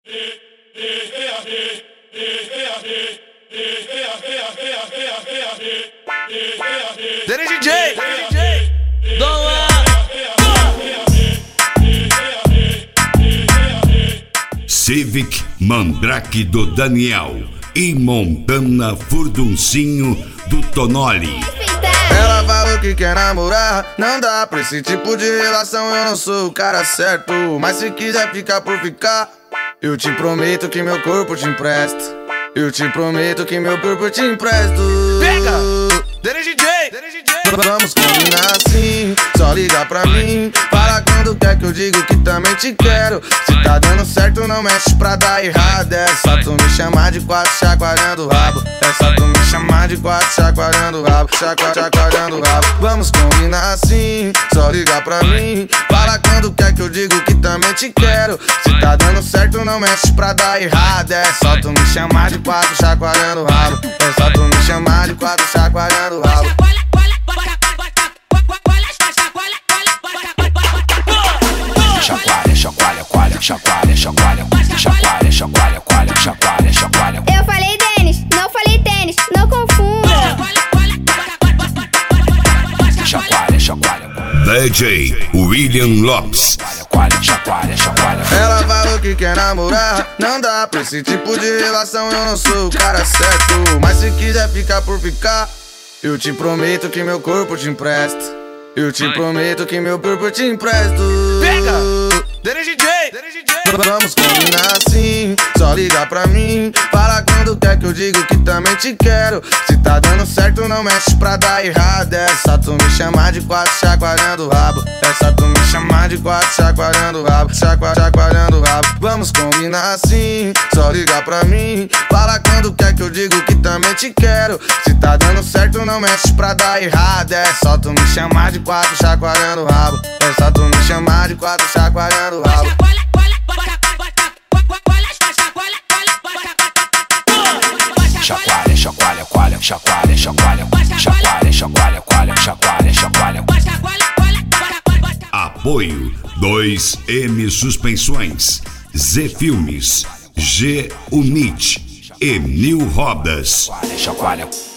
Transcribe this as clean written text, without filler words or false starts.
Dele DJ, Dom Lá. Civic Mandrake do Daniel e Montana Furduncinho do Tonoli. Ela falou que quer namorar, não dá pra esse tipo de relação, eu não sou o cara certo. Mas se quiser ficar por ficar, eu te prometo que meu corpo te empresto. Eu te prometo que meu corpo te empresto. Pega! Dele DJ, Vamos combinar assim, só liga pra mim. Fala quando quer que eu digo que também te quero. Se tá dando certo não mexe pra dar errado. É só tu me chamar de quatro chacoalhando o rabo. É só tu me chamar de quatro chacoalhando o rabo. Chacoalhando o rabo. Vamos combinar assim, só liga pra mim. Fala quando quer que eu digo que também te quero. Se tá dando certo não mexe pra dar errado. É só tu me chamar de quatro chacoalhando o rabo. É só tu me chamar de quatro chacoalhando o rabo. Chacoalha, chacoalha, coalha, chacoalha, chacoalha, chacoalha, chacoalha, coalha, chacoalha, chacoalha. Eu falei Denis, não falei tênis, não confunda. Chacoalha, chacoalha, DJ William Lopes. chacoalha, chacoalha, chacoalha. Ela falou que quer namorar, não dá pra esse tipo de relação, eu não sou o cara certo. Mas se quiser ficar por ficar, eu te prometo que meu corpo te empresto. Eu te prometo que meu corpo te empresto. Pega! Dele DJ, Vamos combinar assim, só liga pra mim. Fala quando quer que eu digo que também te quero. Se tá dando certo não mexe pra dar errado. É só tu me chamar de quatro chacoalhando o rabo. É só tu me chamar de quatro chacoalhando o rabo. Chacoalhando o rabo. Vamos combinar assim, só liga pra mim. Fala quando quer que eu digo que também te quero. Se tá dando certo não mexe pra dar errado. É só tu me chamar de quatro chacoalhando o rabo. É só tu me chamar de quatro chacoalhando o rabo. Chacoalha, chacoalha, coalha, chacoalha, chacoalha, chacoalha, chacoalha, coalha, chacoalha, chacoalha. Apoio 2M Suspensões, Z Filmes, G Unit e Mil Rodas. Chacoalha, chacoalha.